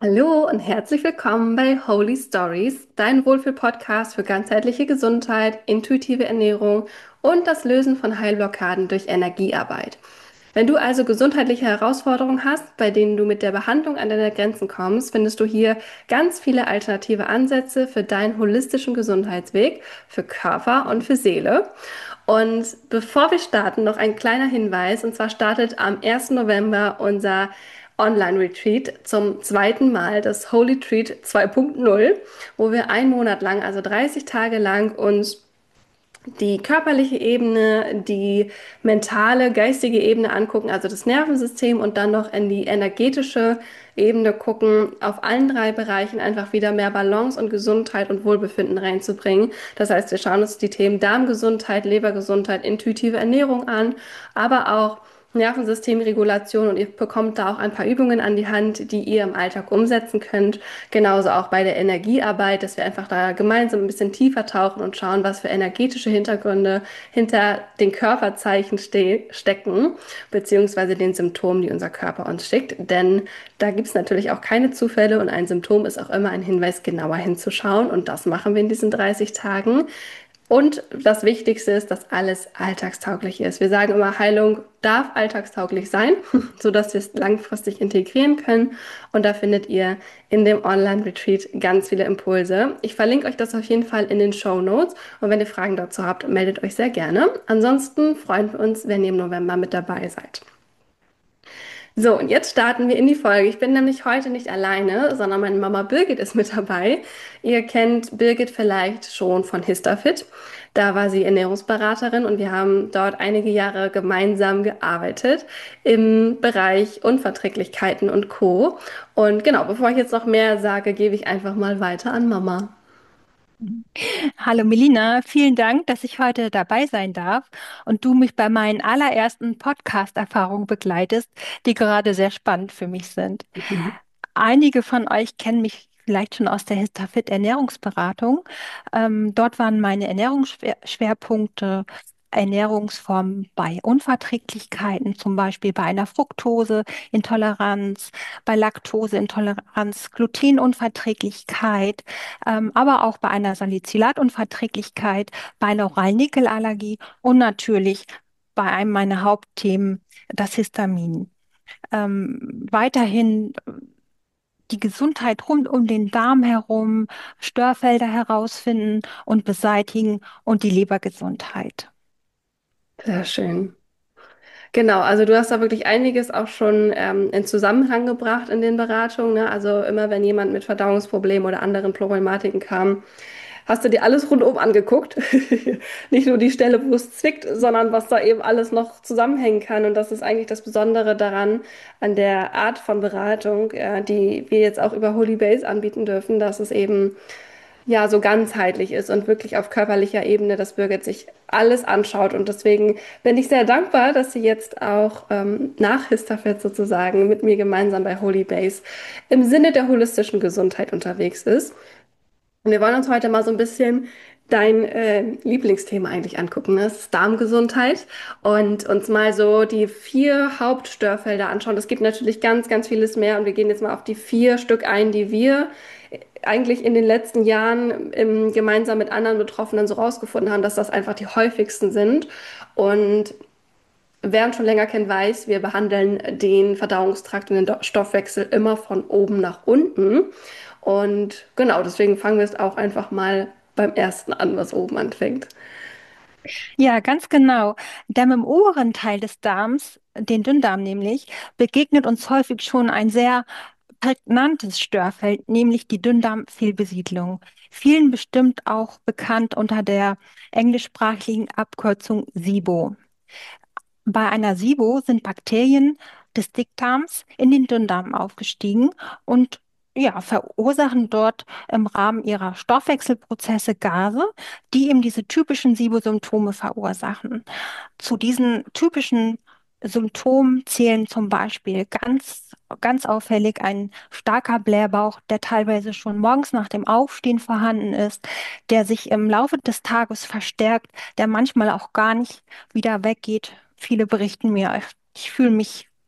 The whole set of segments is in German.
Hallo und herzlich willkommen bei Holy Stories, dein Wohlfühl-Podcast für ganzheitliche Gesundheit, intuitive Ernährung und das Lösen von Heilblockaden durch Energiearbeit. Wenn du also gesundheitliche Herausforderungen hast, bei denen du mit der Behandlung an deine Grenzen kommst, findest du hier ganz viele alternative Ansätze für deinen holistischen Gesundheitsweg, für Körper und für Seele. Und bevor wir starten, noch ein kleiner Hinweis. Und zwar startet am 1. November unser Online-Retreat zum zweiten Mal, das Holy Treat 2.0, wo wir einen Monat lang, also 30 Tage lang, uns die körperliche Ebene, die mentale, geistige Ebene angucken, also das Nervensystem und dann noch in die energetische Ebene gucken, auf allen drei Bereichen einfach wieder mehr Balance und Gesundheit und Wohlbefinden reinzubringen. Das heißt, wir schauen uns die Themen Darmgesundheit, Lebergesundheit, intuitive Ernährung an, aber auch Nervensystemregulation und ihr bekommt da auch ein paar Übungen an die Hand, die ihr im Alltag umsetzen könnt. Genauso auch bei der Energiearbeit, dass wir einfach da gemeinsam ein bisschen tiefer tauchen und schauen, was für energetische Hintergründe hinter den Körperzeichen stecken, beziehungsweise den Symptomen, die unser Körper uns schickt. Denn da gibt es natürlich auch keine Zufälle und ein Symptom ist auch immer ein Hinweis, genauer hinzuschauen. Und das machen wir in diesen 30 Tagen. Und das Wichtigste ist, dass alles alltagstauglich ist. Wir sagen immer, Heilung darf alltagstauglich sein, sodass wir es langfristig integrieren können. Und da findet ihr in dem Online-Retreat ganz viele Impulse. Ich verlinke euch das auf jeden Fall in den Show Notes. Und wenn ihr Fragen dazu habt, meldet euch sehr gerne. Ansonsten freuen wir uns, wenn ihr im November mit dabei seid. So, und jetzt starten wir in die Folge. Ich bin nämlich heute nicht alleine, sondern meine Mama Birgit ist mit dabei. Ihr kennt Birgit vielleicht schon von Histafit. Da war sie Ernährungsberaterin und wir haben dort einige Jahre gemeinsam gearbeitet im Bereich Unverträglichkeiten und Co. Und genau, bevor ich jetzt noch mehr sage, gebe ich einfach mal weiter an Mama. Hallo Melina, vielen Dank, dass ich heute dabei sein darf und du mich bei meinen allerersten Podcast-Erfahrungen begleitest, die gerade sehr spannend für mich sind. Einige von euch kennen mich vielleicht schon aus der Histafit Ernährungsberatung. Dort waren meine Ernährungsschwerpunkte Ernährungsformen bei Unverträglichkeiten, zum Beispiel bei einer Fructoseintoleranz, bei Laktoseintoleranz, Glutenunverträglichkeit, aber auch bei einer Salicylatunverträglichkeit, bei einer Oral-Nickel-Allergie und natürlich bei einem meiner Hauptthemen, das Histamin. Weiterhin die Gesundheit rund um den Darm herum, Störfelder herausfinden und beseitigen und die Lebergesundheit. Sehr schön. Genau, also du hast da wirklich einiges auch schon in Zusammenhang gebracht in den Beratungen, ne? Also immer wenn jemand mit Verdauungsproblemen oder anderen Problematiken kam, hast du dir alles rundum angeguckt. Nicht nur die Stelle, wo es zwickt, sondern was da eben alles noch zusammenhängen kann. Und das ist eigentlich das Besondere daran, an der Art von Beratung, die wir jetzt auch über Holy Base anbieten dürfen, dass es eben ja so ganzheitlich ist und wirklich auf körperlicher Ebene, dass Birgit sich alles anschaut. Und deswegen bin ich sehr dankbar, dass sie jetzt auch nach Histafit sozusagen mit mir gemeinsam bei Holy Base im Sinne der holistischen Gesundheit unterwegs ist. Und wir wollen uns heute mal so ein bisschen dein Lieblingsthema eigentlich angucken, ne? Das ist Darmgesundheit und uns mal so die vier Hauptstörfelder anschauen. Es gibt natürlich ganz, ganz vieles mehr und wir gehen jetzt mal auf die vier Stück ein, die wir eigentlich in den letzten Jahren gemeinsam mit anderen Betroffenen so rausgefunden haben, dass das einfach die häufigsten sind. Und wer uns schon länger kennt, weiß, wir behandeln den Verdauungstrakt und den Stoffwechsel immer von oben nach unten. Und genau, deswegen fangen wir es auch einfach mal beim ersten an, was oben anfängt. Ja, ganz genau. Denn im oberen Teil des Darms, den Dünndarm nämlich, begegnet uns häufig schon ein sehr prägnantes Störfeld, nämlich die Dünndarmfehlbesiedlung. Vielen bestimmt auch bekannt unter der englischsprachigen Abkürzung SIBO. Bei einer SIBO sind Bakterien des Dickdarms in den Dünndarm aufgestiegen und ja, verursachen dort im Rahmen ihrer Stoffwechselprozesse Gase, die eben diese typischen SIBO-Symptome verursachen. Zu diesen typischen Symptomen zählen zum Beispiel ganz auffällig ein starker Blähbauch, der teilweise schon morgens nach dem Aufstehen vorhanden ist, der sich im Laufe des Tages verstärkt, der manchmal auch gar nicht wieder weggeht. Viele berichten mir, ich fühle mich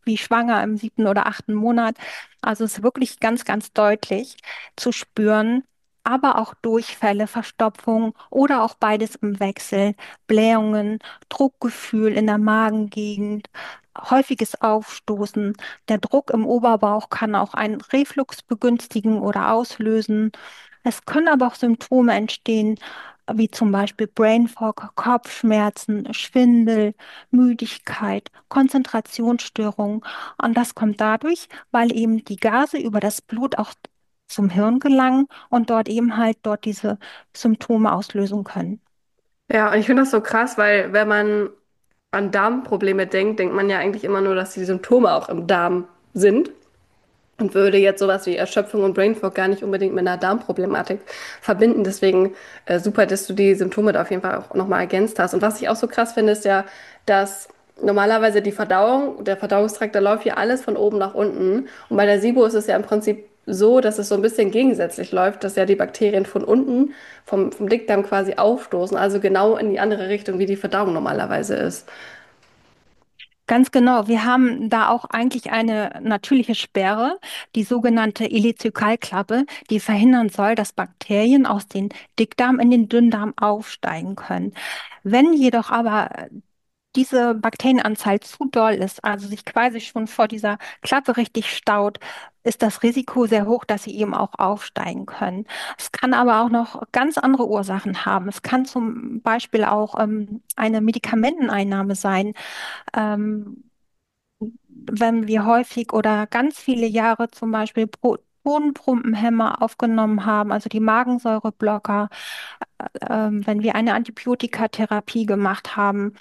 wie schwanger im 7. oder 8. Monat. Also es ist wirklich ganz, ganz deutlich zu spüren. Aber auch Durchfälle, Verstopfung oder auch beides im Wechsel, Blähungen, Druckgefühl in der Magengegend, häufiges Aufstoßen. Der Druck im Oberbauch kann auch einen Reflux begünstigen oder auslösen. Es können aber auch Symptome entstehen, wie zum Beispiel Brain Fog, Kopfschmerzen, Schwindel, Müdigkeit, Konzentrationsstörungen. Und das kommt dadurch, weil eben die Gase über das Blut auch zum Hirn gelangen und dort eben halt dort diese Symptome auslösen können. Ja, und ich finde das so krass, weil wenn man an Darmprobleme denkt, denkt man ja eigentlich immer nur, dass die Symptome auch im Darm sind. Und würde jetzt sowas wie Erschöpfung und Brain Fog gar nicht unbedingt mit einer Darmproblematik verbinden. Deswegen super, dass du die Symptome da auf jeden Fall auch nochmal ergänzt hast. Und was ich auch so krass finde, ist ja, dass normalerweise die Verdauung, der Verdauungstrakt, da läuft ja alles von oben nach unten. Und bei der SIBO ist es ja im Prinzip so, dass es so ein bisschen gegensätzlich läuft, dass ja die Bakterien von unten, vom Dickdarm quasi aufstoßen, also genau in die andere Richtung, wie die Verdauung normalerweise ist. Ganz genau. Wir haben da auch eigentlich eine natürliche Sperre, die sogenannte Ileozekalklappe, die verhindern soll, dass Bakterien aus dem Dickdarm in den Dünndarm aufsteigen können. Wenn jedoch aber diese Bakterienanzahl zu doll ist, also sich quasi schon vor dieser Klappe richtig staut, ist das Risiko sehr hoch, dass sie eben auch aufsteigen können. Es kann aber auch noch ganz andere Ursachen haben. Es kann zum Beispiel auch eine Medikamenteneinnahme sein, ähm, wenn wir häufig oder ganz viele Jahre zum Beispiel Protonpumpenhemmer aufgenommen haben, also die Magensäureblocker, wenn wir eine Antibiotikatherapie gemacht haben,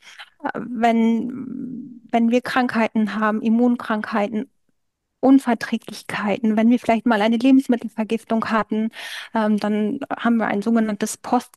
wenn wir Krankheiten haben, Immunkrankheiten, Unverträglichkeiten, wenn wir vielleicht mal eine Lebensmittelvergiftung hatten, dann haben wir ein sogenanntes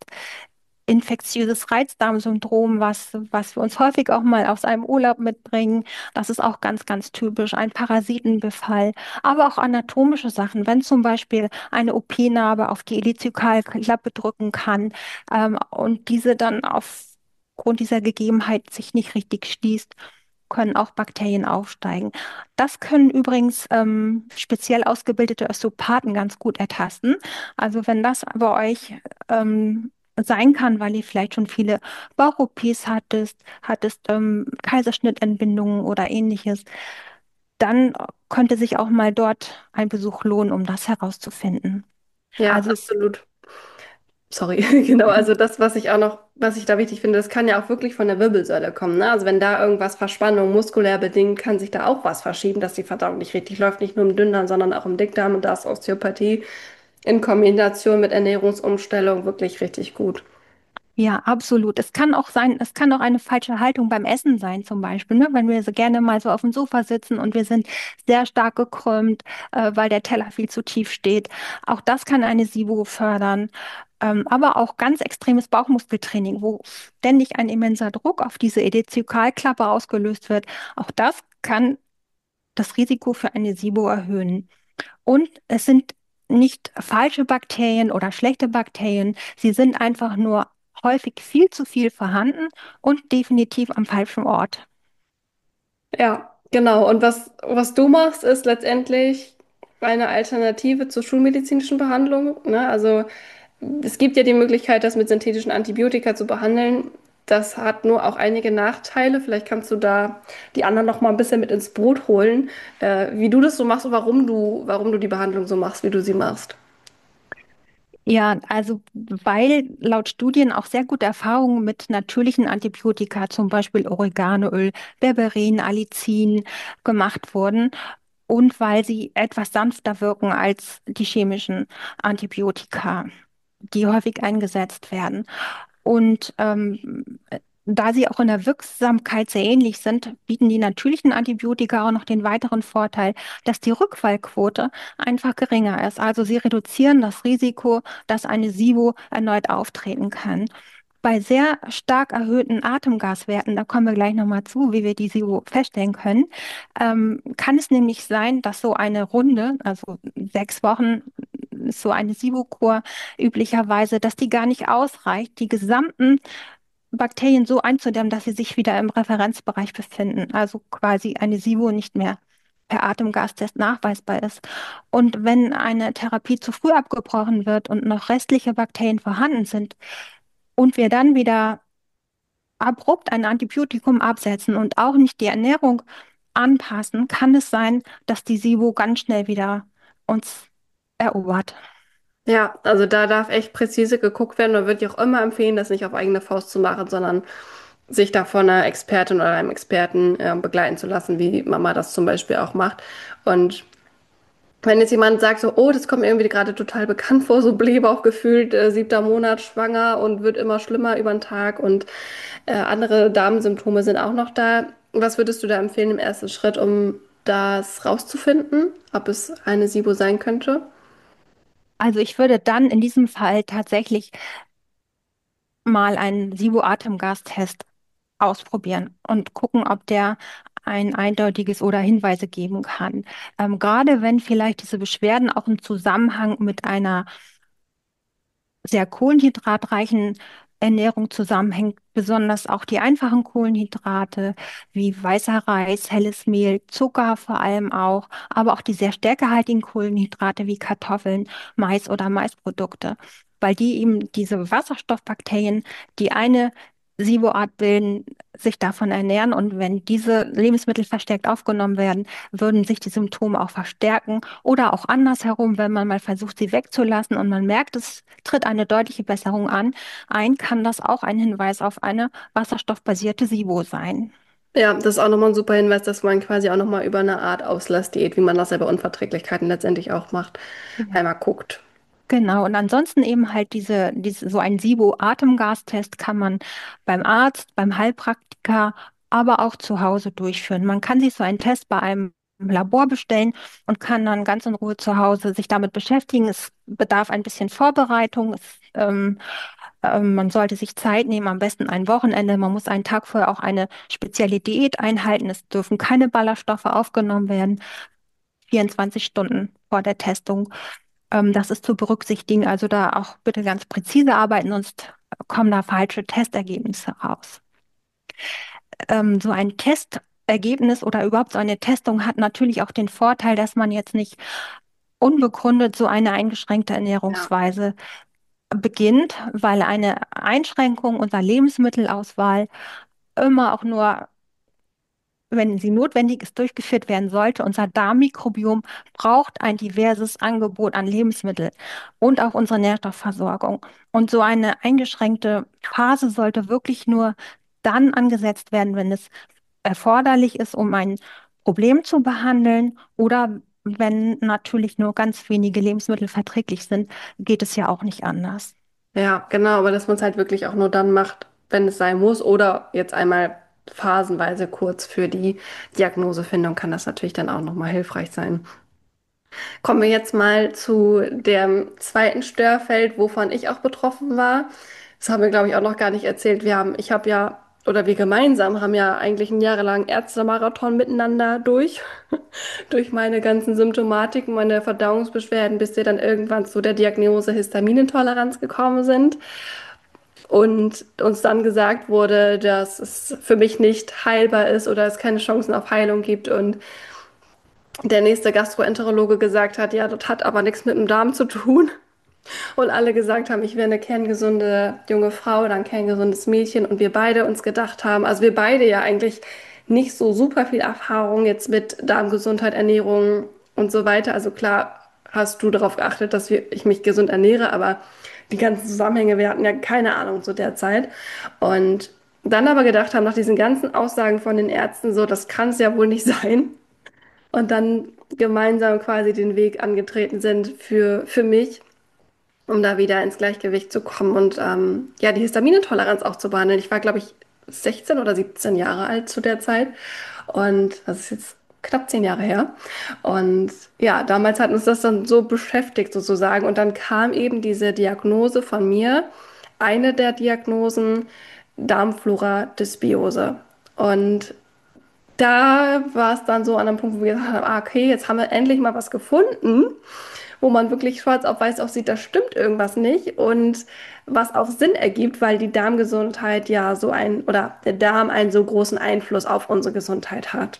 infektiöses Reizdarmsyndrom, was wir uns häufig auch mal aus einem Urlaub mitbringen. Das ist auch ganz, ganz typisch. Ein Parasitenbefall, aber auch anatomische Sachen. Wenn zum Beispiel eine OP-Narbe auf die Ileozekalklappe drücken kann, und diese dann aufgrund dieser Gegebenheit sich nicht richtig schließt, können auch Bakterien aufsteigen. Das können übrigens speziell ausgebildete Osteopathen ganz gut ertasten. Also wenn das bei euch sein kann, weil ihr vielleicht schon viele Bauch-OPs hattest Kaiserschnittentbindungen oder ähnliches, dann könnte sich auch mal dort ein Besuch lohnen, um das herauszufinden. Ja, Also es absolut. Sorry, genau, also das, was ich auch noch, was ich da wichtig finde, das kann ja auch wirklich von der Wirbelsäule kommen, ne? Also wenn da irgendwas Verspannung muskulär bedingt, kann sich da auch was verschieben, dass die Verdauung nicht richtig läuft, nicht nur im Dünndarm, sondern auch im Dickdarm und da ist Osteopathie in Kombination mit Ernährungsumstellung wirklich richtig gut. Ja, absolut. Es kann auch sein, es kann auch eine falsche Haltung beim Essen sein, zum Beispiel, ne? Wenn wir so gerne mal so auf dem Sofa sitzen und wir sind sehr stark gekrümmt, weil der Teller viel zu tief steht. Auch das kann eine SIBO fördern. Aber auch ganz extremes Bauchmuskeltraining, wo ständig ein immenser Druck auf diese Ileozekalklappe ausgelöst wird. Auch das kann das Risiko für eine SIBO erhöhen. Und es sind nicht falsche Bakterien oder schlechte Bakterien. Sie sind einfach nur häufig viel zu viel vorhanden und definitiv am falschen Ort. Ja, genau. Und was du machst, ist letztendlich eine Alternative zur schulmedizinischen Behandlung, ne? Also es gibt ja die Möglichkeit, das mit synthetischen Antibiotika zu behandeln. Das hat nur auch einige Nachteile. Vielleicht kannst du da die anderen noch mal ein bisschen mit ins Boot holen, wie du das so machst und warum du die Behandlung so machst, wie du sie machst. Ja, also weil laut Studien auch sehr gute Erfahrungen mit natürlichen Antibiotika, zum Beispiel Oreganoöl, Berberin, Allicin gemacht wurden und weil sie etwas sanfter wirken als die chemischen Antibiotika, die häufig eingesetzt werden. Und da sie auch in der Wirksamkeit sehr ähnlich sind, bieten die natürlichen Antibiotika auch noch den weiteren Vorteil, dass die Rückfallquote einfach geringer ist. Also sie reduzieren das Risiko, dass eine SIBO erneut auftreten kann. Bei sehr stark erhöhten Atemgaswerten, da kommen wir gleich nochmal zu, wie wir die SIBO feststellen können, kann es nämlich sein, dass so eine Runde, also 6 Wochen, so eine SIBO-Kur üblicherweise, dass die gar nicht ausreicht, die gesamten Bakterien so einzudämmen, dass sie sich wieder im Referenzbereich befinden, also quasi eine SIBO nicht mehr per Atemgastest nachweisbar ist. Und wenn eine Therapie zu früh abgebrochen wird und noch restliche Bakterien vorhanden sind und wir dann wieder abrupt ein Antibiotikum absetzen und auch nicht die Ernährung anpassen, kann es sein, dass die SIBO ganz schnell wieder uns erobert. Ja, also da darf echt präzise geguckt werden. Man würde ich auch immer empfehlen, das nicht auf eigene Faust zu machen, sondern sich da von einer Expertin oder einem Experten begleiten zu lassen, wie Mama das zum Beispiel auch macht. Und wenn jetzt jemand sagt so, oh, das kommt mir irgendwie gerade total bekannt vor, so Blähbauch gefühlt, 7. Monat schwanger und wird immer schlimmer über den Tag und andere Darmsymptome sind auch noch da. Was würdest du da empfehlen im ersten Schritt, um das rauszufinden, ob es eine SIBO sein könnte? Also ich würde dann in diesem Fall tatsächlich mal einen SIBO-Atemgastest ausprobieren und gucken, ob der ein eindeutiges oder Hinweise geben kann. Gerade wenn vielleicht diese Beschwerden auch im Zusammenhang mit einer sehr kohlenhydratreichen Ernährung zusammenhängt, besonders auch die einfachen Kohlenhydrate wie weißer Reis, helles Mehl, Zucker vor allem auch, aber auch die sehr stärkehaltigen Kohlenhydrate wie Kartoffeln, Mais oder Maisprodukte, weil die eben diese Wasserstoffbakterien, die eine SIBO-Art bilden, sich davon ernähren. Und wenn diese Lebensmittel verstärkt aufgenommen werden, würden sich die Symptome auch verstärken oder auch andersherum, wenn man mal versucht, sie wegzulassen und man merkt, es tritt eine deutliche Besserung kann das auch ein Hinweis auf eine wasserstoffbasierte SIBO sein. Ja, das ist auch nochmal ein super Hinweis, dass man quasi auch nochmal über eine Art Auslassdiät, wie man das ja bei Unverträglichkeiten letztendlich auch macht, Ja. einmal guckt. Genau, und ansonsten eben halt so ein SIBO-Atemgastest kann man beim Arzt, beim Heilpraktiker, aber auch zu Hause durchführen. Man kann sich so einen Test bei einem Labor bestellen und kann dann ganz in Ruhe zu Hause sich damit beschäftigen. Es bedarf ein bisschen Vorbereitung. Man sollte sich Zeit nehmen, am besten ein Wochenende. Man muss einen Tag vorher auch eine spezielle Diät einhalten. Es dürfen keine Ballaststoffe aufgenommen werden. 24 Stunden vor der Testung. Das ist zu berücksichtigen. Also da auch bitte ganz präzise arbeiten, sonst kommen da falsche Testergebnisse raus. So ein Testergebnis oder überhaupt so eine Testung hat natürlich auch den Vorteil, dass man jetzt nicht unbegründet so eine eingeschränkte Ja. Ernährungsweise beginnt, weil eine Einschränkung unserer Lebensmittelauswahl immer auch nur, wenn sie notwendig ist, durchgeführt werden sollte. Unser Darmmikrobiom braucht ein diverses Angebot an Lebensmitteln und auch unsere Nährstoffversorgung. Und so eine eingeschränkte Phase sollte wirklich nur dann angesetzt werden, wenn es erforderlich ist, um ein Problem zu behandeln oder wenn natürlich nur ganz wenige Lebensmittel verträglich sind, geht es ja auch nicht anders. Ja, genau, aber dass man es halt wirklich auch nur dann macht, wenn es sein muss oder jetzt einmal phasenweise kurz für die Diagnosefindung kann das natürlich dann auch nochmal hilfreich sein. Kommen wir jetzt mal zu dem zweiten Störfeld, wovon ich auch betroffen war. Das haben wir, glaube ich, auch noch gar nicht erzählt. Ich habe ja, oder wir gemeinsam haben ja eigentlich einen jahrelangen Ärztemarathon miteinander durch meine ganzen Symptomatiken, meine Verdauungsbeschwerden, bis wir dann irgendwann zu der Diagnose Histaminintoleranz gekommen sind und uns dann gesagt wurde, dass es für mich nicht heilbar ist oder es keine Chancen auf Heilung gibt und der nächste Gastroenterologe gesagt hat, ja, das hat aber nichts mit dem Darm zu tun. Und alle gesagt haben, ich wäre eine kerngesunde junge Frau oder ein kerngesundes Mädchen. Und wir beide uns gedacht haben, also wir beide ja eigentlich nicht so super viel Erfahrung jetzt mit Darmgesundheit, Ernährung und so weiter. Also klar hast du darauf geachtet, ich mich gesund ernähre, aber die ganzen Zusammenhänge, wir hatten ja keine Ahnung zu der Zeit. Und dann aber gedacht haben, nach diesen ganzen Aussagen von den Ärzten, so, das kann es ja wohl nicht sein. Und dann gemeinsam quasi den Weg angetreten sind für mich, um da wieder ins Gleichgewicht zu kommen und ja, die Histaminintoleranz auch zu behandeln. Ich war, glaube ich, 16 oder 17 Jahre alt zu der Zeit und das ist jetzt knapp 10 Jahre her. Und ja, damals hat uns das dann so beschäftigt sozusagen und dann kam eben diese Diagnose von mir, eine der Diagnosen Darmflora dysbiose. Und da war es dann so an einem Punkt, wo wir gesagt haben, ah, okay, jetzt haben wir endlich mal was gefunden, wo man wirklich schwarz auf weiß auch sieht, da stimmt irgendwas nicht und was auch Sinn ergibt, weil die Darmgesundheit ja so ein oder der Darm einen so großen Einfluss auf unsere Gesundheit hat.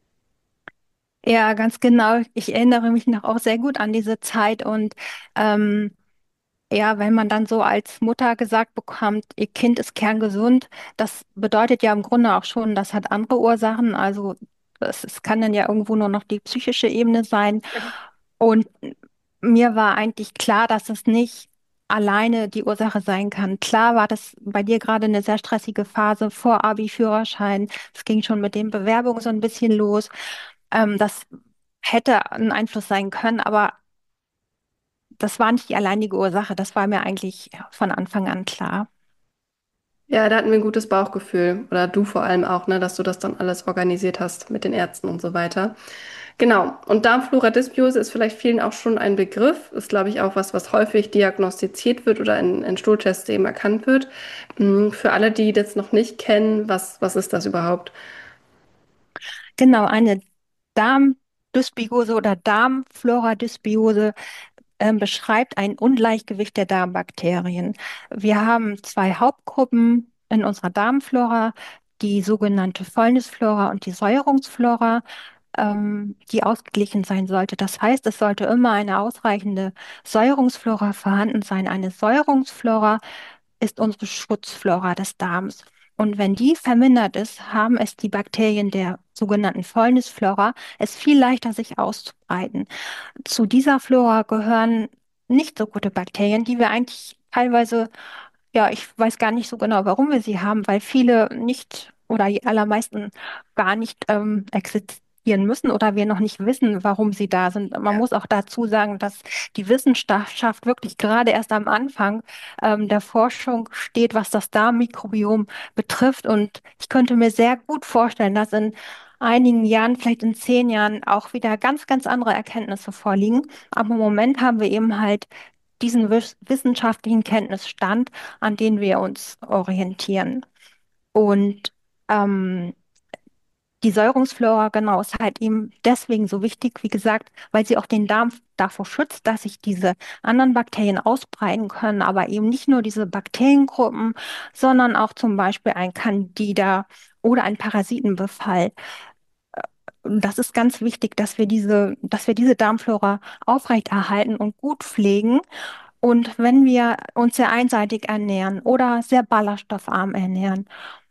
Ja, ganz genau. Ich erinnere mich noch auch sehr gut an diese Zeit und ähm, ja, wenn man dann so als Mutter gesagt bekommt, ihr Kind ist kerngesund, das bedeutet ja im Grunde auch schon, das hat andere Ursachen. Also es kann dann ja irgendwo nur noch die psychische Ebene sein. Und mir war eigentlich klar, dass es nicht alleine die Ursache sein kann. Klar war das bei dir gerade eine sehr stressige Phase vor Abi-Führerschein. Es ging schon mit den Bewerbungen so ein bisschen los. Das hätte ein Einfluss sein können, aber das war nicht die alleinige Ursache. Das war mir eigentlich von Anfang an klar. Ja, da hatten wir ein gutes Bauchgefühl. Oder du vor allem auch, ne, dass du das dann alles organisiert hast mit den Ärzten und so weiter. Genau. Und Darmflora dysbiose ist vielleicht vielen auch schon ein Begriff. Ist, glaube ich, auch was, was häufig diagnostiziert wird oder in Stuhltests eben erkannt wird. Für alle, die das noch nicht kennen, was ist das überhaupt? Genau, eine Darmdysbiose oder Darmflora-Dysbiose beschreibt ein Ungleichgewicht der Darmbakterien. Wir haben zwei Hauptgruppen in unserer Darmflora, die sogenannte Fäulnisflora und die Säuerungsflora, die ausgeglichen sein sollte. Das heißt, es sollte immer eine ausreichende Säuerungsflora vorhanden sein. Eine Säuerungsflora ist unsere Schutzflora des Darms. Und wenn die vermindert ist, haben es die Bakterien der sogenannten Fäulnisflora es viel leichter, sich auszubreiten. Zu dieser Flora gehören nicht so gute Bakterien, die wir eigentlich teilweise, ja, ich weiß gar nicht so genau, warum wir sie haben, weil viele nicht oder die allermeisten gar nicht existieren müssen oder wir noch nicht wissen, warum sie da sind. Man muss auch dazu sagen, dass die Wissenschaft wirklich gerade erst am Anfang der Forschung steht, was das Darmmikrobiom betrifft. Und ich könnte mir sehr gut vorstellen, dass in einigen Jahren, vielleicht in 10 Jahren, auch wieder ganz, ganz andere Erkenntnisse vorliegen. Aber im Moment haben wir eben halt diesen wissenschaftlichen Kenntnisstand, an den wir uns orientieren. Und ähm, die Säuerungsflora, genau, ist halt eben deswegen so wichtig, wie gesagt, weil sie auch den Darm davor schützt, dass sich diese anderen Bakterien ausbreiten können, aber eben nicht nur diese Bakteriengruppen, sondern auch zum Beispiel ein Candida oder ein Parasitenbefall. Und das ist ganz wichtig, dass wir diese Darmflora aufrechterhalten und gut pflegen. Und wenn wir uns sehr einseitig ernähren oder sehr ballaststoffarm ernähren,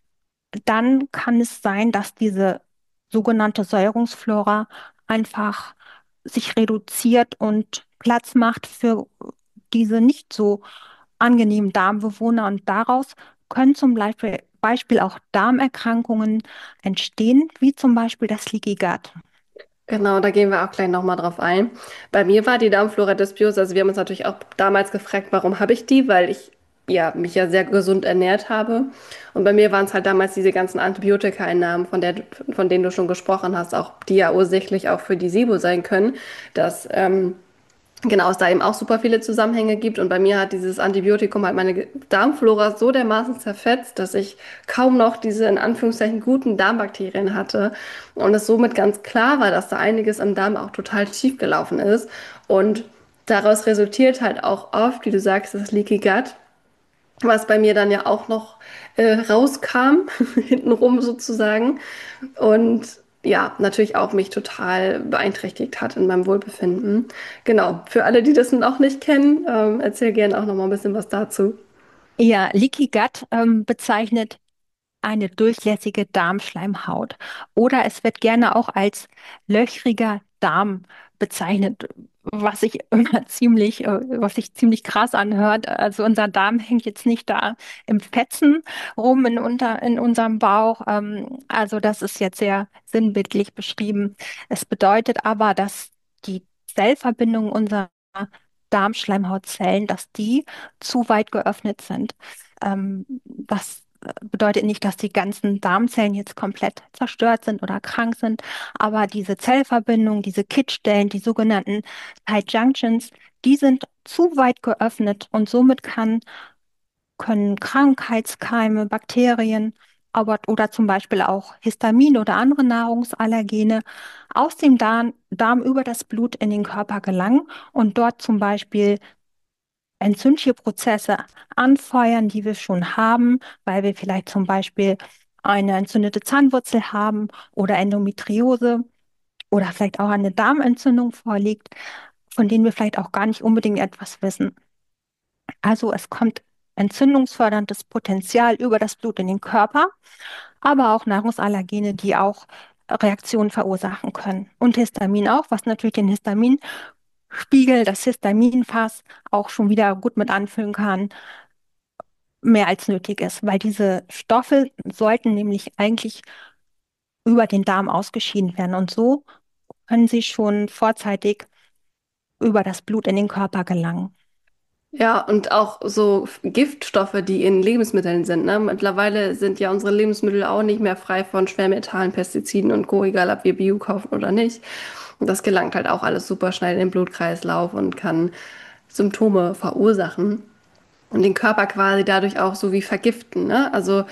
dann kann es sein, dass diese sogenannte Säuerungsflora einfach sich reduziert und Platz macht für diese nicht so angenehmen Darmbewohner. Und daraus können zum Beispiel auch Darmerkrankungen entstehen, wie zum Beispiel das Leaky Gut. Genau, da gehen wir auch gleich nochmal drauf ein. Bei mir war die Darmflora dysbiose, also wir haben uns natürlich auch damals gefragt, warum habe ich die, weil ich ja mich ja sehr gesund ernährt habe. Und bei mir waren es halt damals diese ganzen Antibiotika-Einnahmen, von denen du schon gesprochen hast, auch die ja ursächlich auch für die SIBO sein können, dass genau, es da eben auch super viele Zusammenhänge gibt. Und bei mir hat dieses Antibiotikum halt meine Darmflora so dermaßen zerfetzt, dass ich kaum noch diese in Anführungszeichen guten Darmbakterien hatte. Und es somit ganz klar war, dass da einiges am Darm auch total schief gelaufen ist. Und daraus resultiert halt auch oft, wie du sagst, das Leaky Gut, was bei mir dann ja auch noch rauskam, hintenrum sozusagen. Und ja, natürlich auch mich total beeinträchtigt hat in meinem Wohlbefinden. Genau, für alle, die das noch nicht kennen, erzähl gerne auch noch mal ein bisschen was dazu. Ja, Leaky Gut bezeichnet eine durchlässige Darmschleimhaut oder es wird gerne auch als löchriger Darm bezeichnet, was sich immer was sich ziemlich krass anhört. Also unser Darm hängt jetzt nicht da im Fetzen rum in unserem Bauch. Also das ist jetzt sehr sinnbildlich beschrieben. Es bedeutet aber, dass die Zellverbindungen unserer Darmschleimhautzellen, dass die zu weit geöffnet sind. Das bedeutet nicht, dass die ganzen Darmzellen jetzt komplett zerstört sind oder krank sind, aber diese Zellverbindungen, diese Kittstellen, die sogenannten Tight Junctions, die sind zu weit geöffnet und somit können Krankheitskeime, Bakterien aber, oder zum Beispiel auch Histamin oder andere Nahrungsallergene aus dem Darm über das Blut in den Körper gelangen und dort zum Beispiel entzündliche Prozesse anfeuern, die wir schon haben, weil wir vielleicht zum Beispiel eine entzündete Zahnwurzel haben oder Endometriose oder vielleicht auch eine Darmentzündung vorliegt, von denen wir vielleicht auch gar nicht unbedingt etwas wissen. Also es kommt entzündungsförderndes Potenzial über das Blut in den Körper, aber auch Nahrungsallergene, die auch Reaktionen verursachen können. Und Histamin auch, was natürlich den Histaminspiegel, das Histaminfass auch schon wieder gut mit anfüllen kann, mehr als nötig ist, weil diese Stoffe sollten nämlich eigentlich über den Darm ausgeschieden werden und so können sie schon vorzeitig über das Blut in den Körper gelangen. Ja, und auch so Giftstoffe, die in Lebensmitteln sind, ne? Mittlerweile sind ja unsere Lebensmittel auch nicht mehr frei von Schwermetallen, Pestiziden und Co., egal ob wir Bio kaufen oder nicht. Und das gelangt halt auch alles super schnell in den Blutkreislauf und kann Symptome verursachen und den Körper quasi dadurch auch so wie vergiften, ne? Also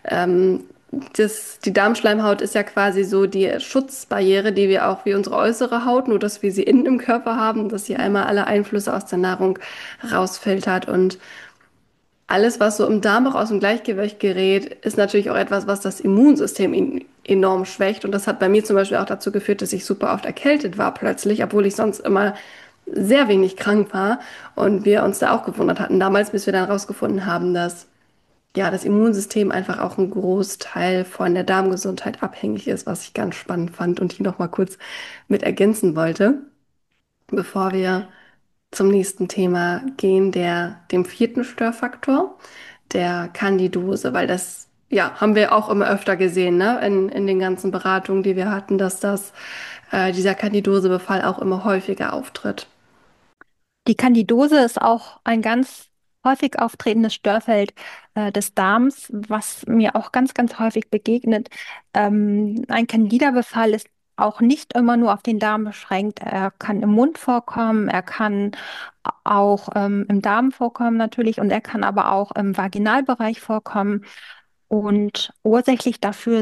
die Darmschleimhaut ist ja quasi so die Schutzbarriere, die wir auch wie unsere äußere Haut, nur dass wir sie innen im Körper haben, dass sie einmal alle Einflüsse aus der Nahrung rausfiltert und alles, was so im Darm auch aus dem Gleichgewicht gerät, ist natürlich auch etwas, was das Immunsystem enorm schwächt. Und das hat bei mir zum Beispiel auch dazu geführt, dass ich super oft erkältet war plötzlich, obwohl ich sonst immer sehr wenig krank war. Und wir uns da auch gewundert hatten damals, bis wir dann rausgefunden haben, dass ja das Immunsystem einfach auch ein Großteil von der Darmgesundheit abhängig ist, was ich ganz spannend fand und hier nochmal kurz mit ergänzen wollte, bevor wir zum nächsten Thema gehen, dem vierten Störfaktor, der Candidose, weil das, ja, haben wir auch immer öfter gesehen, ne, in den ganzen Beratungen, die wir hatten, dass dieser Candidosebefall auch immer häufiger auftritt. Die Candidose ist auch ein ganz häufig auftretendes Störfeld des Darms, was mir auch ganz, ganz häufig begegnet. Ein Candida-Befall ist auch nicht immer nur auf den Darm beschränkt. Er kann im Mund vorkommen, er kann auch im Darm vorkommen natürlich und er kann aber auch im Vaginalbereich vorkommen. Und ursächlich dafür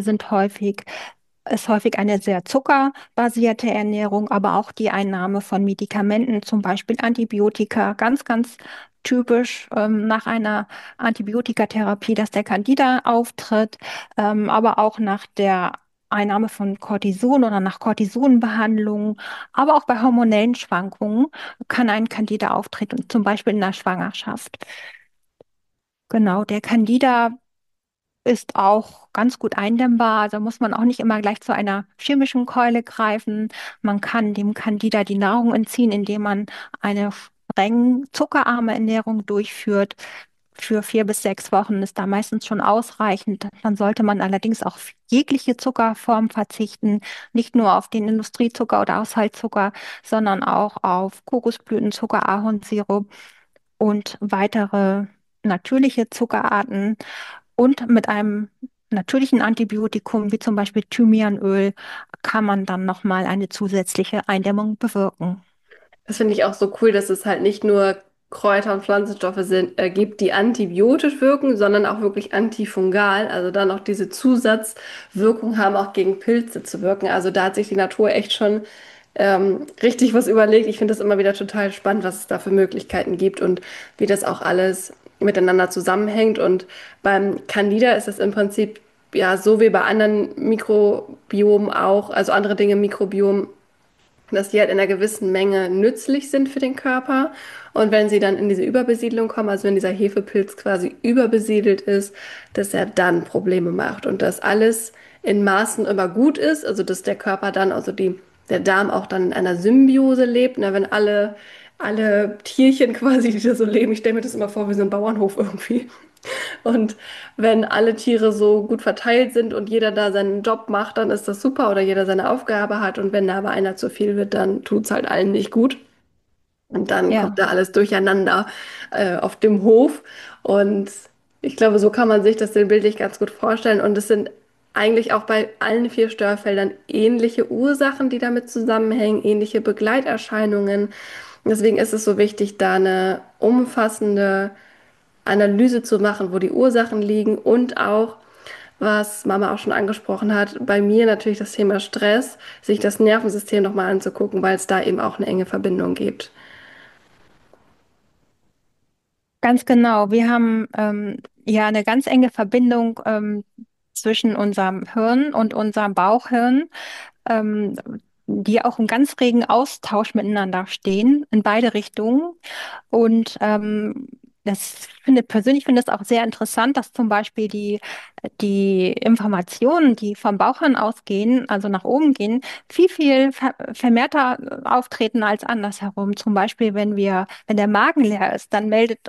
ist häufig eine sehr zuckerbasierte Ernährung, aber auch die Einnahme von Medikamenten, zum Beispiel Antibiotika, ganz, ganz typisch nach einer Antibiotikatherapie, dass der Candida auftritt, aber auch nach der Einnahme von Cortison oder nach Cortisonbehandlungen, aber auch bei hormonellen Schwankungen kann ein Candida auftreten, zum Beispiel in der Schwangerschaft. Genau, der Candida ist auch ganz gut eindämmbar. Also muss man auch nicht immer gleich zu einer chemischen Keule greifen. Man kann dem Candida die Nahrung entziehen, indem man eine streng zuckerarme Ernährung durchführt. Für 4 bis 6 Wochen ist da meistens schon ausreichend. Dann sollte man allerdings auch auf jegliche Zuckerform verzichten, nicht nur auf den Industriezucker oder Haushaltszucker, sondern auch auf Kokosblütenzucker, Ahornsirup und weitere natürliche Zuckerarten. Und mit einem natürlichen Antibiotikum, wie zum Beispiel Thymianöl, kann man dann nochmal eine zusätzliche Eindämmung bewirken. Das finde ich auch so cool, dass es halt nicht nur Kräuter und Pflanzenstoffe gibt, die antibiotisch wirken, sondern auch wirklich antifungal, also dann auch diese Zusatzwirkung haben, auch gegen Pilze zu wirken. Also da hat sich die Natur echt schon richtig was überlegt. Ich finde das immer wieder total spannend, was es da für Möglichkeiten gibt und wie das auch alles miteinander zusammenhängt. Und beim Candida ist es im Prinzip ja so wie bei anderen Mikrobiomen auch, also andere Dinge im Mikrobiom, dass die halt in einer gewissen Menge nützlich sind für den Körper. Und wenn sie dann in diese Überbesiedlung kommen, also wenn dieser Hefepilz quasi überbesiedelt ist, dass er dann Probleme macht und dass alles in Maßen immer gut ist, also dass der Körper dann, der Darm auch dann in einer Symbiose lebt, ne, wenn alle Tierchen quasi, die da so leben, ich stelle mir das immer vor wie so ein Bauernhof irgendwie, und wenn alle Tiere so gut verteilt sind und jeder da seinen Job macht, dann ist das super oder jeder seine Aufgabe hat. Und wenn da aber einer zu viel wird, dann tut's halt allen nicht gut. Und dann kommt Ja, da alles durcheinander auf dem Hof. Und ich glaube, so kann man sich das dann bildlich ganz gut vorstellen. Und es sind eigentlich auch bei allen vier Störfeldern ähnliche Ursachen, die damit zusammenhängen, ähnliche Begleiterscheinungen. Deswegen ist es so wichtig, da eine umfassende Analyse zu machen, wo die Ursachen liegen und auch was Mama auch schon angesprochen hat. Bei mir natürlich das Thema Stress, sich das Nervensystem nochmal anzugucken, weil es da eben auch eine enge Verbindung gibt. Ganz genau. Wir haben ja eine ganz enge Verbindung zwischen unserem Hirn und unserem Bauchhirn, ähm, die auch im ganz regen Austausch miteinander stehen, in beide Richtungen. Und persönlich finde es auch sehr interessant, dass zum Beispiel die Informationen, die vom Bauchhirn ausgehen, also nach oben gehen, viel vermehrter auftreten als andersherum. Zum Beispiel, wenn der Magen leer ist, dann meldet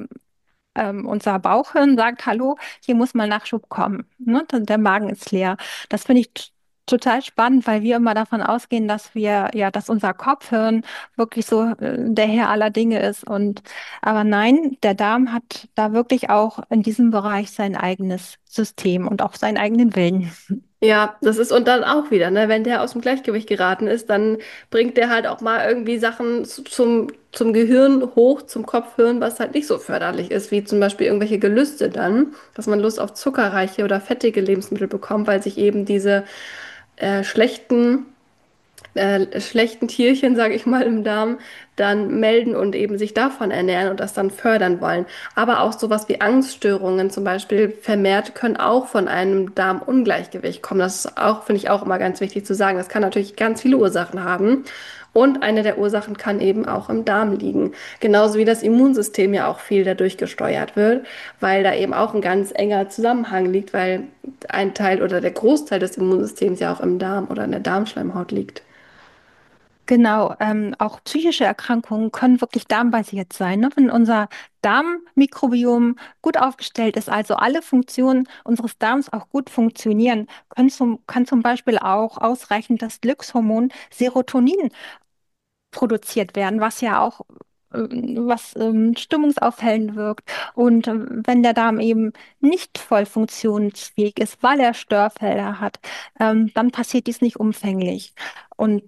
unser Bauchhirn sagt, hallo, hier muss mal Nachschub kommen. Ne? Der Magen ist leer. Das finde ich total spannend, weil wir immer davon ausgehen, dass unser Kopfhirn wirklich so der Herr aller Dinge ist. Aber nein, der Darm hat da wirklich auch in diesem Bereich sein eigenes System und auch seinen eigenen Willen. Ja, das ist und dann auch wieder, ne, wenn der aus dem Gleichgewicht geraten ist, dann bringt der halt auch mal irgendwie Sachen zum Gehirn hoch, zum Kopfhirn, was halt nicht so förderlich ist, wie zum Beispiel irgendwelche Gelüste dann, dass man Lust auf zuckerreiche oder fettige Lebensmittel bekommt, weil sich eben diese schlechten schlechten Tierchen, sage ich mal, im Darm dann melden und eben sich davon ernähren und das dann fördern wollen. Aber auch sowas wie Angststörungen zum Beispiel vermehrt können auch von einem Darmungleichgewicht kommen. Das ist auch, finde ich auch immer ganz wichtig zu sagen. Das kann natürlich ganz viele Ursachen haben. Und eine der Ursachen kann eben auch im Darm liegen. Genauso wie das Immunsystem ja auch viel dadurch gesteuert wird, weil da eben auch ein ganz enger Zusammenhang liegt, weil ein Teil oder der Großteil des Immunsystems ja auch im Darm oder in der Darmschleimhaut liegt. Genau, auch psychische Erkrankungen können wirklich darmbasiert sein. Ne? Wenn unser Darmmikrobiom gut aufgestellt ist, also alle Funktionen unseres Darms auch gut funktionieren, kann zum Beispiel auch ausreichend das Glückshormon Serotonin produziert werden, was ja auch was stimmungsaufhellend wirkt. Und wenn der Darm eben nicht voll funktionsfähig ist, weil er Störfelder hat, dann passiert dies nicht umfänglich. Und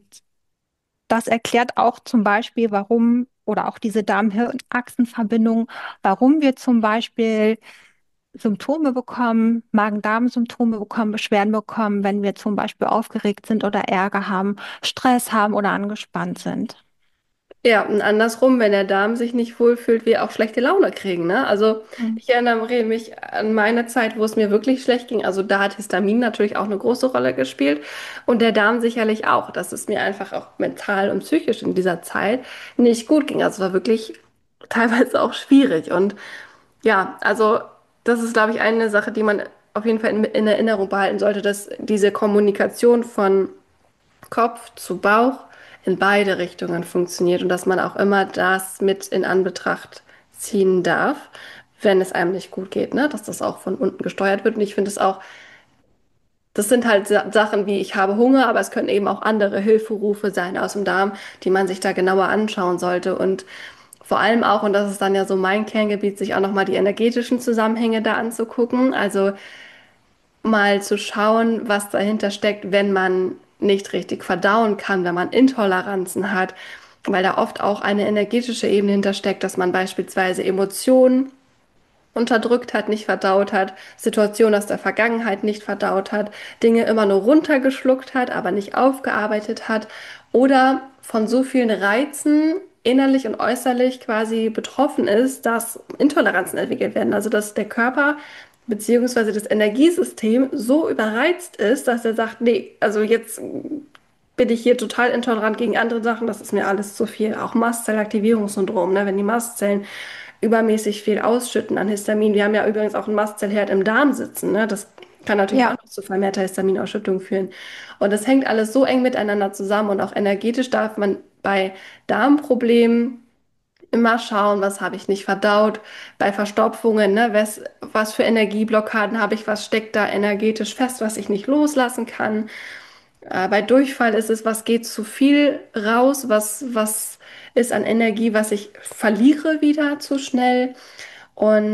das erklärt auch zum Beispiel, warum, oder auch diese Darm-Hirn-Achsen-Verbindung, warum wir zum Beispiel Symptome bekommen, Magen-Darm-Symptome bekommen, Beschwerden bekommen, wenn wir zum Beispiel aufgeregt sind oder Ärger haben, Stress haben oder angespannt sind. Ja, und andersrum, wenn der Darm sich nicht wohlfühlt, wir auch schlechte Laune kriegen, ne? Also Mhm. ich erinnere mich an meine Zeit, wo es mir wirklich schlecht ging. Also da hat Histamin natürlich auch eine große Rolle gespielt und der Darm sicherlich auch, dass es mir einfach auch mental und psychisch in dieser Zeit nicht gut ging. Also es war wirklich teilweise auch schwierig. Und ja, also das ist, glaube ich, eine Sache, die man auf jeden Fall in Erinnerung behalten sollte, dass diese Kommunikation von Kopf zu Bauch in beide Richtungen funktioniert und dass man auch immer das mit in Anbetracht ziehen darf, wenn es einem nicht gut geht, ne? Dass das auch von unten gesteuert wird. Und ich finde es auch, das sind halt Sachen wie ich habe Hunger, aber es können eben auch andere Hilferufe sein aus dem Darm, die man sich da genauer anschauen sollte. Und vor allem auch, und das ist dann ja so mein Kerngebiet, sich auch nochmal die energetischen Zusammenhänge da anzugucken. Also mal zu schauen, was dahinter steckt, wenn man nicht richtig verdauen kann, wenn man Intoleranzen hat, weil da oft auch eine energetische Ebene hintersteckt, dass man beispielsweise Emotionen unterdrückt hat, nicht verdaut hat, Situationen aus der Vergangenheit nicht verdaut hat, Dinge immer nur runtergeschluckt hat, aber nicht aufgearbeitet hat oder von so vielen Reizen innerlich und äußerlich quasi betroffen ist, dass Intoleranzen entwickelt werden. Also dass der Körper beziehungsweise das Energiesystem so überreizt ist, dass er sagt, nee, also jetzt bin ich hier total intolerant gegen andere Sachen, das ist mir alles zu viel. Auch Mastzellaktivierungssyndrom, ne? Wenn die Mastzellen übermäßig viel ausschütten an Histamin. Wir haben ja übrigens auch einen Mastzellherd im Darm sitzen, ne? Das kann natürlich auch Ja, noch zu vermehrter Histaminausschüttung führen. Und das hängt alles so eng miteinander zusammen und auch energetisch darf man bei Darmproblemen immer schauen, was habe ich nicht verdaut, bei Verstopfungen, ne, was für Energieblockaden habe ich, was steckt da energetisch fest, was ich nicht loslassen kann. Bei Durchfall ist es, was geht zu viel raus, was ist an Energie, was ich verliere wieder zu schnell. Und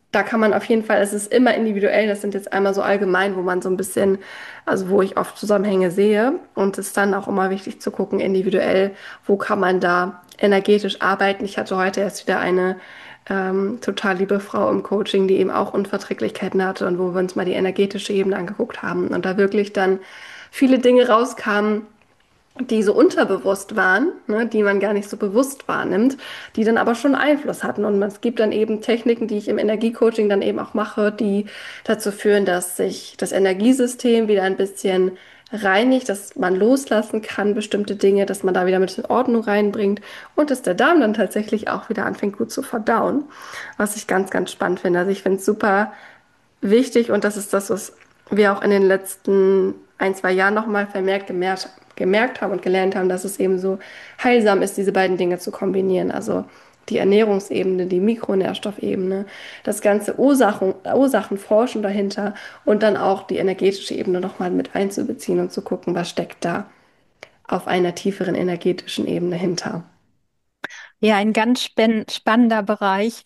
Da kann man auf jeden Fall, es ist immer individuell, das sind jetzt einmal so allgemein, wo man so ein bisschen, also wo ich oft Zusammenhänge sehe. Und es ist dann auch immer wichtig zu gucken, individuell, wo kann man da energetisch arbeiten. Ich hatte heute erst wieder eine total liebe Frau im Coaching, die eben auch Unverträglichkeiten hatte und wo wir uns mal die energetische Ebene angeguckt haben und da wirklich dann viele Dinge rauskamen, die so unterbewusst waren, ne, die man gar nicht so bewusst wahrnimmt, die dann aber schon Einfluss hatten. Und es gibt dann eben Techniken, die ich im Energiecoaching dann eben auch mache, die dazu führen, dass sich das Energiesystem wieder ein bisschen reinigt, dass man loslassen kann, bestimmte Dinge, dass man da wieder mit in Ordnung reinbringt und dass der Darm dann tatsächlich auch wieder anfängt gut zu verdauen, was ich ganz, ganz spannend finde. Also ich finde es super wichtig und das ist das, was wir auch in den letzten ein, zwei Jahren nochmal vermehrt gemerkt haben und gelernt haben, dass es eben so heilsam ist, diese beiden Dinge zu kombinieren. Also die Ernährungsebene, die Mikronährstoffebene, das ganze Ursachenforschen dahinter und dann auch die energetische Ebene nochmal mit einzubeziehen und zu gucken, was steckt da auf einer tieferen energetischen Ebene hinter. Ja, ein ganz spannender Bereich.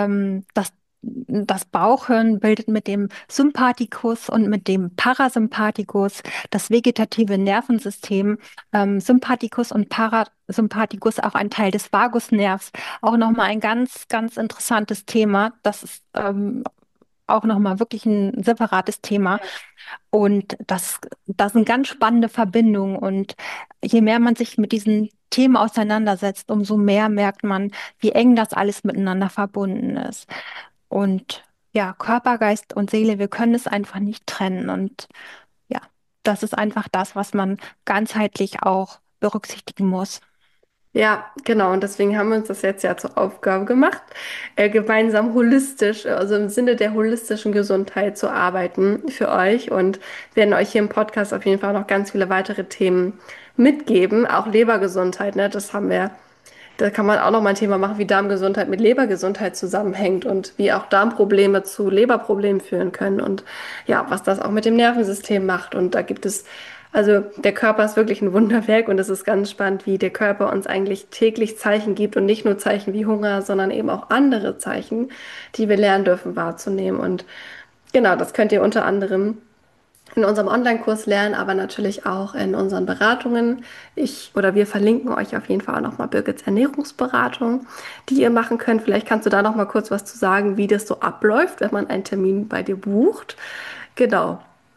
Das Bauchhirn bildet mit dem Sympathikus und mit dem Parasympathikus das vegetative Nervensystem. Sympathikus und Parasympathikus auch ein Teil des Vagusnervs. Auch nochmal ein ganz, ganz interessantes Thema. Das ist auch nochmal wirklich ein separates Thema. Und das sind ganz spannende Verbindungen. Und je mehr man sich mit diesen Themen auseinandersetzt, umso mehr merkt man, wie eng das alles miteinander verbunden ist. Und ja, Körper, Geist und Seele, wir können es einfach nicht trennen. Und ja, das ist einfach das, was man ganzheitlich auch berücksichtigen muss. Ja, genau. Und deswegen haben wir uns das jetzt ja zur Aufgabe gemacht, gemeinsam holistisch, also im Sinne der holistischen Gesundheit zu arbeiten für euch und werden euch hier im Podcast auf jeden Fall noch ganz viele weitere Themen mitgeben. Auch Lebergesundheit, ne? Das haben wir, da kann man auch noch mal ein Thema machen, wie Darmgesundheit mit Lebergesundheit zusammenhängt und wie auch Darmprobleme zu Leberproblemen führen können und ja, was das auch mit dem Nervensystem macht. Und da gibt es, also der Körper ist wirklich ein Wunderwerk und es ist ganz spannend, wie der Körper uns eigentlich täglich Zeichen gibt und nicht nur Zeichen wie Hunger, sondern eben auch andere Zeichen, die wir lernen dürfen wahrzunehmen. Und genau, das könnt ihr unter anderem in unserem Online-Kurs lernen, aber natürlich auch in unseren Beratungen. Ich oder wir verlinken euch auf jeden Fall auch nochmal Birgits Ernährungsberatung, die ihr machen könnt. Vielleicht kannst du da nochmal kurz was zu sagen, wie das so abläuft, wenn man einen Termin bei dir bucht. Genau.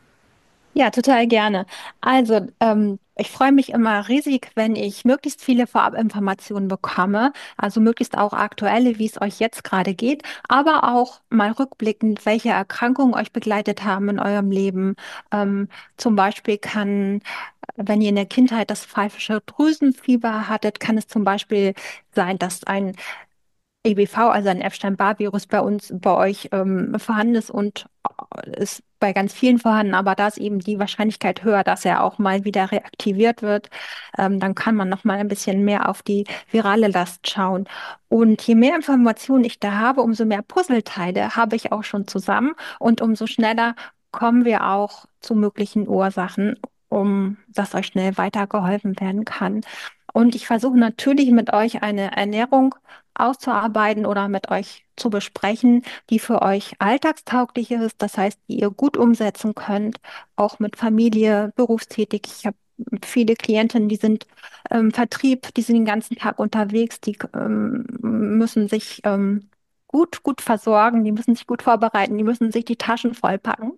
Ja, total gerne. Also, ich freue mich immer riesig, wenn ich möglichst viele Vorabinformationen bekomme, also möglichst auch aktuelle, wie es euch jetzt gerade geht, aber auch mal rückblickend, welche Erkrankungen euch begleitet haben in eurem Leben. Zum Beispiel kann, wenn ihr in der Kindheit das pfeifische Drüsenfieber hattet, kann es zum Beispiel sein, dass ein EBV, also ein Epstein-Barr-Virus bei euch vorhanden ist und ist bei ganz vielen vorhanden, aber da ist eben die Wahrscheinlichkeit höher, dass er auch mal wieder reaktiviert wird. Dann kann man noch mal ein bisschen mehr auf die virale Last schauen. Und je mehr Informationen ich da habe, umso mehr Puzzleteile habe ich auch schon zusammen und umso schneller kommen wir auch zu möglichen Ursachen, um dass euch schnell weitergeholfen werden kann. Und ich versuche natürlich mit euch eine Ernährung auszuarbeiten oder mit euch zu besprechen, die für euch alltagstauglich ist, das heißt, die ihr gut umsetzen könnt, auch mit Familie, berufstätig. Ich habe viele Klientinnen, die sind im Vertrieb, die sind den ganzen Tag unterwegs, die müssen sich gut versorgen, die müssen sich gut vorbereiten, die müssen sich die Taschen vollpacken.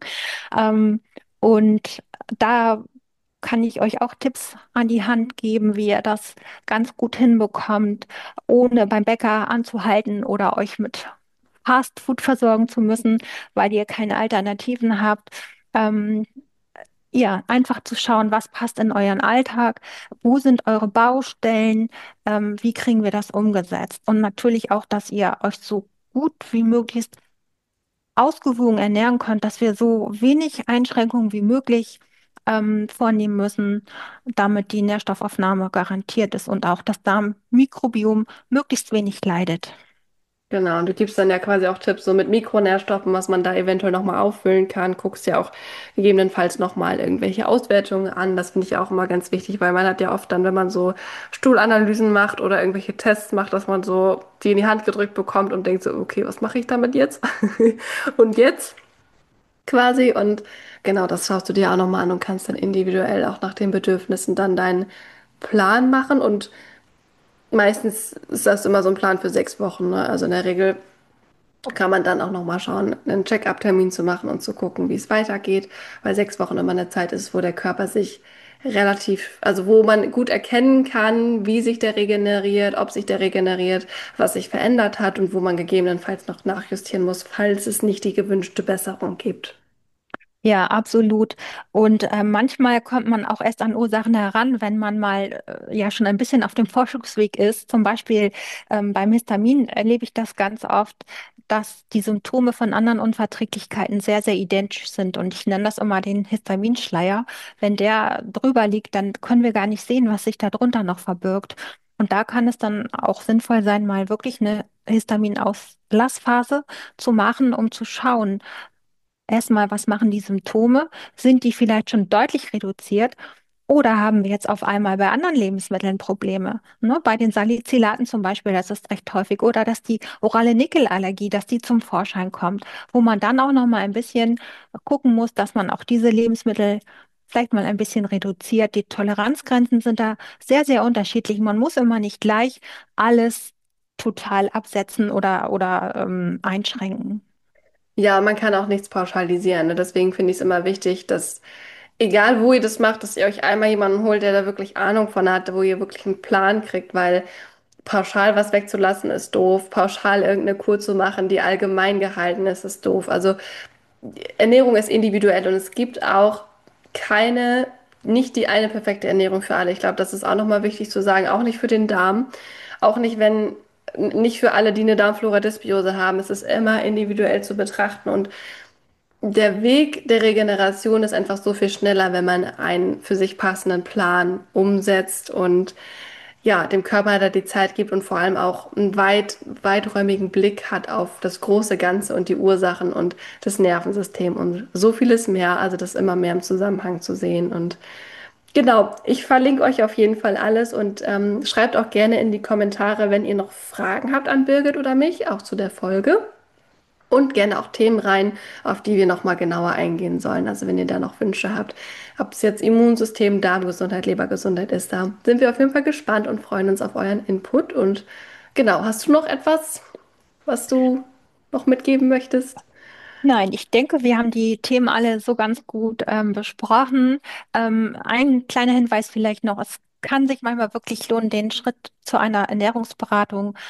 Und da kann ich euch auch Tipps an die Hand geben, wie ihr das ganz gut hinbekommt, ohne beim Bäcker anzuhalten oder euch mit Fast Food versorgen zu müssen, weil ihr keine Alternativen habt. Ähm, ja, einfach zu schauen, was passt in euren Alltag, wo sind eure Baustellen, wie kriegen wir das umgesetzt? Und natürlich auch, dass ihr euch so gut wie möglich ausgewogen ernähren könnt, dass wir so wenig Einschränkungen wie möglich vornehmen müssen, damit die Nährstoffaufnahme garantiert ist und auch das Darmmikrobiom möglichst wenig leidet. Genau, und du gibst dann ja quasi auch Tipps so mit Mikronährstoffen, was man da eventuell nochmal auffüllen kann. Guckst ja auch gegebenenfalls nochmal irgendwelche Auswertungen an. Das finde ich auch immer ganz wichtig, weil man hat ja oft dann, wenn man so Stuhlanalysen macht oder irgendwelche Tests macht, dass man so die in die Hand gedrückt bekommt und denkt so, okay, was mache ich damit jetzt? Und jetzt quasi. Und genau, das schaust du dir auch nochmal an und kannst dann individuell auch nach den Bedürfnissen dann deinen Plan machen. Und meistens ist das immer so ein Plan für 6 Wochen, ne? Also in der Regel kann man dann auch noch mal schauen, einen Check-up-Termin zu machen und zu gucken, wie es weitergeht, weil 6 Wochen immer eine Zeit ist, wo der Körper sich relativ, also wo man gut erkennen kann, wie sich der regeneriert, ob sich der regeneriert, was sich verändert hat und wo man gegebenenfalls noch nachjustieren muss, falls es nicht die gewünschte Besserung gibt. Ja, absolut. Und manchmal kommt man auch erst an Ursachen heran, wenn man mal ja schon ein bisschen auf dem Forschungsweg ist. Zum Beispiel beim Histamin erlebe ich das ganz oft, dass die Symptome von anderen Unverträglichkeiten sehr, sehr identisch sind. Und ich nenne das immer den Histaminschleier. Wenn der drüber liegt, dann können wir gar nicht sehen, was sich darunter noch verbirgt. Und da kann es dann auch sinnvoll sein, mal wirklich eine Histaminauslassphase zu machen, um zu schauen, erstmal, was machen die Symptome? Sind die vielleicht schon deutlich reduziert? Oder haben wir jetzt auf einmal bei anderen Lebensmitteln Probleme? Ne? Bei den Salicylaten zum Beispiel, das ist recht häufig. Oder dass die orale Nickelallergie, dass die zum Vorschein kommt, wo man dann auch noch mal ein bisschen gucken muss, dass man auch diese Lebensmittel vielleicht mal ein bisschen reduziert. Die Toleranzgrenzen sind da sehr, sehr unterschiedlich. Man muss immer nicht gleich alles total absetzen oder einschränken. Ja, man kann auch nichts pauschalisieren, ne? Deswegen finde ich es immer wichtig, dass egal wo ihr das macht, dass ihr euch einmal jemanden holt, der da wirklich Ahnung von hat, wo ihr wirklich einen Plan kriegt, weil pauschal was wegzulassen ist doof, pauschal irgendeine Kur zu machen, die allgemein gehalten ist, ist doof. Also Ernährung ist individuell und es gibt auch keine, nicht die eine perfekte Ernährung für alle. Ich glaube, das ist auch nochmal wichtig zu sagen, auch nicht für den Darm, auch nicht, wenn, nicht für alle, die eine Darmflora-Dysbiose haben. Es ist immer individuell zu betrachten und der Weg der Regeneration ist einfach so viel schneller, wenn man einen für sich passenden Plan umsetzt und ja, dem Körper da die Zeit gibt und vor allem auch einen weiträumigen Blick hat auf das große Ganze und die Ursachen und das Nervensystem und so vieles mehr. Also das immer mehr im Zusammenhang zu sehen. Und genau, ich verlinke euch auf jeden Fall alles und schreibt auch gerne in die Kommentare, wenn ihr noch Fragen habt an Birgit oder mich, auch zu der Folge. Und gerne auch Themen rein, auf die wir nochmal genauer eingehen sollen. Also wenn ihr da noch Wünsche habt, ob es jetzt Immunsystem, Darmgesundheit, Lebergesundheit ist, da sind wir auf jeden Fall gespannt und freuen uns auf euren Input. Und genau, hast du noch etwas, was du noch mitgeben möchtest? Nein, ich denke, wir haben die Themen alle so ganz gut besprochen. Ein kleiner Hinweis vielleicht noch. Es kann sich manchmal wirklich lohnen, den Schritt zu einer Ernährungsberatung,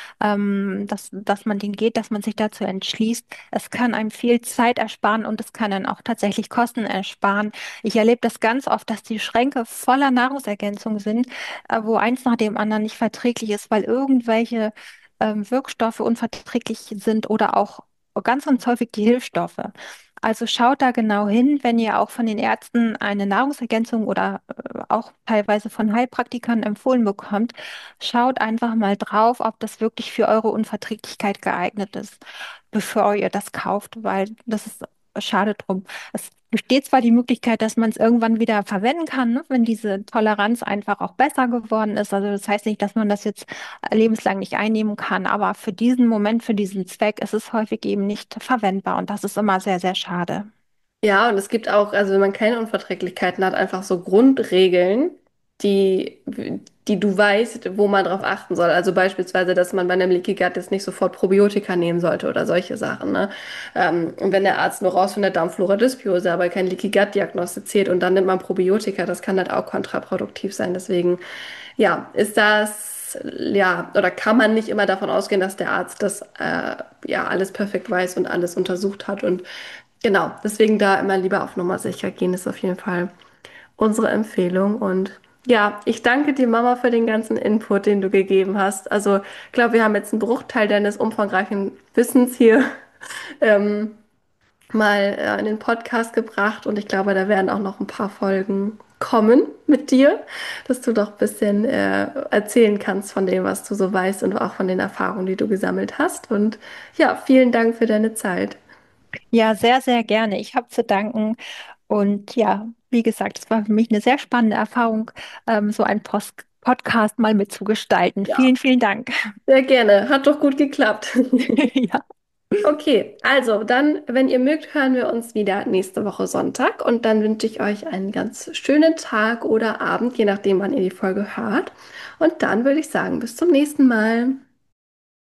dass man den geht, dass man sich dazu entschließt. Es kann einem viel Zeit ersparen und es kann dann auch tatsächlich Kosten ersparen. Ich erlebe das ganz oft, dass die Schränke voller Nahrungsergänzungen sind, wo eins nach dem anderen nicht verträglich ist, weil irgendwelche Wirkstoffe unverträglich sind oder auch ganz häufig die Hilfsstoffe. Also schaut da genau hin, wenn ihr auch von den Ärzten eine Nahrungsergänzung oder auch teilweise von Heilpraktikern empfohlen bekommt. Schaut einfach mal drauf, ob das wirklich für eure Unverträglichkeit geeignet ist, bevor ihr das kauft, weil das ist schade drum. Es besteht zwar die Möglichkeit, dass man es irgendwann wieder verwenden kann, ne, wenn diese Toleranz einfach auch besser geworden ist. Also das heißt nicht, dass man das jetzt lebenslang nicht einnehmen kann, aber für diesen Moment, für diesen Zweck ist es häufig eben nicht verwendbar und das ist immer sehr, sehr schade. Ja, und es gibt auch, also wenn man keine Unverträglichkeiten hat, einfach so Grundregeln, die, die du weißt, wo man drauf achten soll. Also beispielsweise, dass man bei einem Leaky Gut jetzt nicht sofort Probiotika nehmen sollte oder solche Sachen, ne? Und wenn der Arzt nur rausfindet, Darmflora Dysbiose, aber kein Leaky Gut diagnostiziert und dann nimmt man Probiotika, das kann halt auch kontraproduktiv sein. Deswegen, ja, ist das, ja, oder kann man nicht immer davon ausgehen, dass der Arzt das, ja, alles perfekt weiß und alles untersucht hat und genau, deswegen da immer lieber auf Nummer sicher gehen, ist auf jeden Fall unsere Empfehlung. Und ja, ich danke dir, Mama, für den ganzen Input, den du gegeben hast. Also, ich glaube, wir haben jetzt einen Bruchteil deines umfangreichen Wissens hier ähm, mal in den Podcast gebracht und ich glaube, da werden auch noch ein paar Folgen. kommen mit dir, dass du doch ein bisschen erzählen kannst von dem, was du so weißt und auch von den Erfahrungen, die du gesammelt hast. Und ja, vielen Dank für deine Zeit. Ja, sehr, sehr gerne. Ich habe zu danken. Und ja, wie gesagt, es war für mich eine sehr spannende Erfahrung, so einen Podcast mal mitzugestalten. Ja, Vielen, vielen Dank. sehr gerne. Hat doch gut geklappt. Ja, Okay, also dann, wenn ihr mögt, hören wir uns wieder nächste Woche Sonntag und dann wünsche ich euch einen ganz schönen Tag oder Abend, je nachdem, wann ihr die Folge hört. Und dann würde ich sagen, bis zum nächsten Mal.